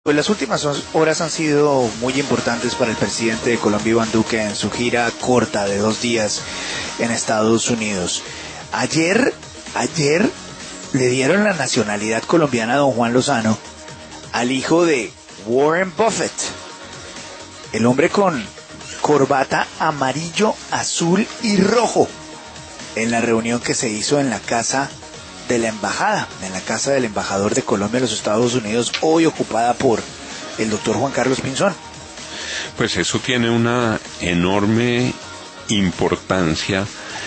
Pues las últimas horas han sido muy importantes para el presidente de Colombia, Iván Duque, en su gira corta de 2 días en Estados Unidos. Ayer le dieron la nacionalidad colombiana a don Juan Lozano al hijo de Warren Buffett, el hombre con corbata amarillo, azul y rojo, en la reunión que se hizo en la casa de la embajada, en la casa del embajador de Colombia en los Estados Unidos, hoy ocupada por el doctor Juan Carlos Pinzón. Pues eso tiene una enorme importancia,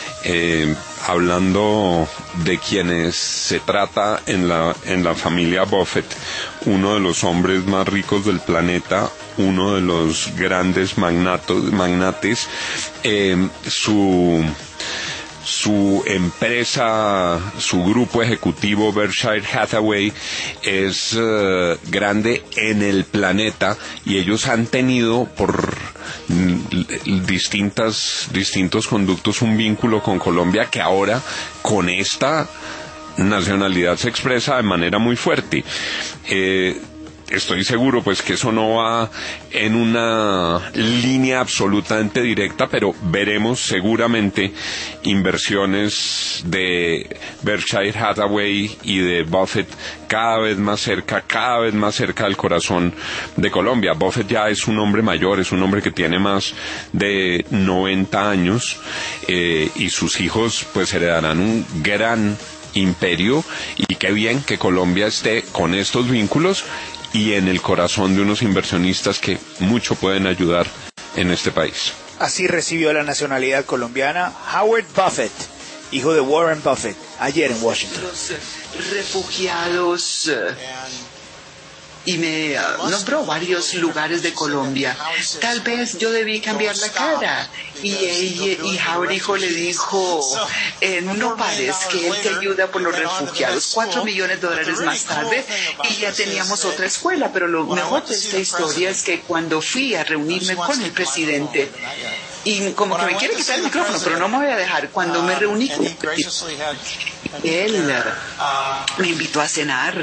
hablando de quienes se trata en la familia Buffett, uno de los hombres más ricos del planeta, uno de los grandes magnates, su empresa, su grupo ejecutivo Berkshire Hathaway es grande en el planeta, y ellos han tenido por distintos conductos un vínculo con Colombia que ahora con esta nacionalidad se expresa de manera muy fuerte. Estoy seguro pues que eso no va en una línea absolutamente directa, pero veremos seguramente inversiones de Berkshire Hathaway y de Buffett cada vez más cerca del corazón de Colombia. Buffett ya es un hombre mayor, es un hombre que tiene más de 90 años, y sus hijos pues heredarán un gran imperio, y qué bien que Colombia esté con estos vínculos y en el corazón de unos inversionistas que mucho pueden ayudar en este país. Así recibió la nacionalidad colombiana Howard Buffett, hijo de Warren Buffett, ayer en Washington. Los refugiados, y me nombró varios lugares de Colombia. Tal vez yo debí cambiar la cara. Y Howard hijo le dijo, no pares, que él te ayuda por los refugiados. $4 millones más tarde, y ya teníamos otra escuela. Pero lo mejor de esta historia es que cuando fui a reunirme con el presidente, y como que me quiere quitar el micrófono, pero no me voy a dejar, cuando me reuní con el presidente, él me invitó a cenar.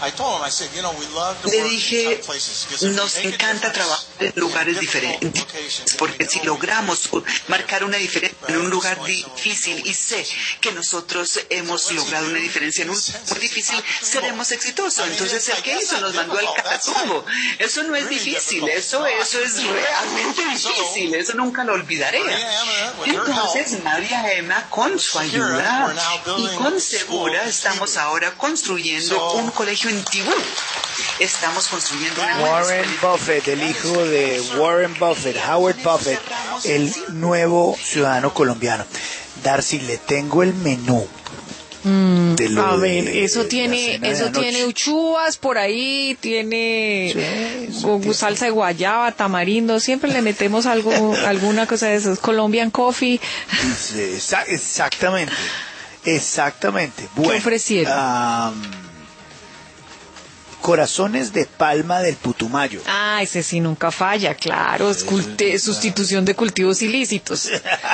Le dije, nos encanta trabajar en lugares diferentes, porque si logramos marcar una diferencia en un lugar difícil, y sé que nosotros hemos logrado una diferencia en un lugar difícil, seremos exitosos. Entonces, el que hizo nos mandó al catatumbo. Eso no es difícil, eso es realmente difícil, eso nunca lo olvidaré. Entonces, María Emma, con su ayuda y con Segura, estamos ahora construyendo un colegio en Tibú. Estamos construyendo una Warren Buffett, el hijo de Warren Buffett, Howard Buffett, el nuevo ciudadano colombiano. Darcy, le tengo el menú. A ver, eso tiene uchuvas por ahí, tiene salsa de guayaba, tamarindo, siempre le metemos alguna cosa de esas, Colombian Coffee. Exactamente. Bueno, ¿qué ofrecieron? Corazones de palma del Putumayo. Ese sí nunca falla, claro, es sustitución de cultivos ilícitos.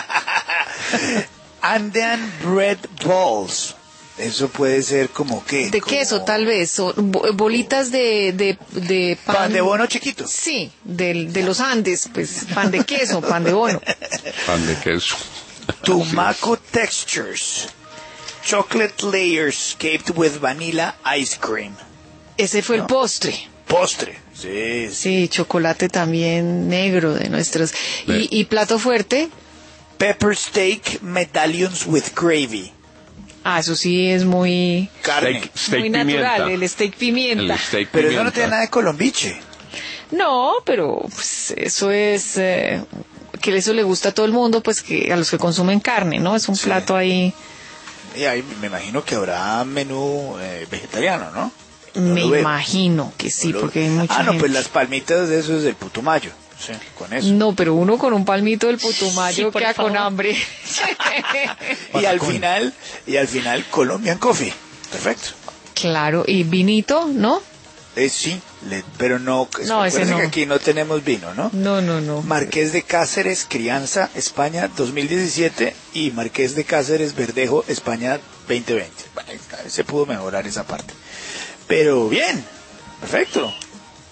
Andean bread balls. Eso puede ser como qué. De queso, tal vez. Bolitas de pan. Pan de bono chiquito. Sí, de los Andes, pues pan de queso, pan de bono. Pan de queso. Tumaco textures. Chocolate layers caped with vanilla ice cream. Ese fue el postre. Sí. Sí, chocolate también negro de nuestros. Y plato fuerte. Pepper steak medallions with gravy. Eso sí es muy... Carne. Muy natural, el steak pimienta. Pero eso no tiene nada de colombiche. No, pero pues, eso es... que eso le gusta a todo el mundo, pues que a los que consumen carne, ¿no? Es un plato ahí... Y ahí me imagino que habrá menú vegetariano, ¿no? Me imagino que sí, porque hay mucha gente. Pues las palmitas de eso es del Putumayo. Sí, con eso. No, pero uno con un palmito del Putumayo queda con hambre. y al final Colombian Coffee. Perfecto. Claro, y vinito, ¿no? Sí, pero no. No, ese no. Que aquí no tenemos vino, ¿no? No. Marqués de Cáceres, Crianza, España 2017, y Marqués de Cáceres, Verdejo, España 2020. Bueno, se pudo mejorar esa parte. Pero bien, perfecto.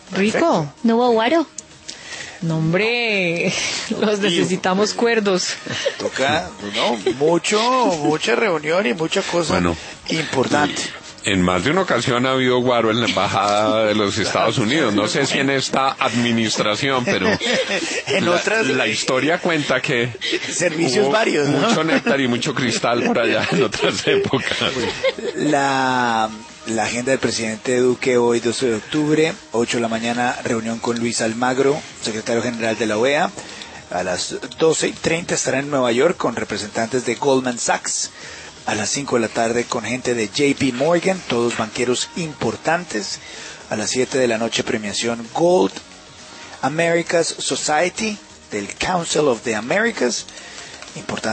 Rico. ¿No hubo guaro? No, hombre, los necesitamos cuerdos. Toca, mucha reunión y mucha cosa importante. En más de una ocasión ha habido guaro en la embajada de los Estados Unidos. No sé si en esta administración, pero en otras, la historia cuenta que servicios varios, ¿no? Mucho néctar y mucho cristal por allá en otras épocas. La agenda del presidente Duque hoy, 12 de octubre, 8 de la mañana, reunión con Luis Almagro, secretario general de la OEA. A las 12:30 estará en Nueva York con representantes de Goldman Sachs. A las 5 de la tarde con gente de JP Morgan, todos banqueros importantes. A las 7 de la noche premiación Gold Americas Society del Council of the Americas. Importante.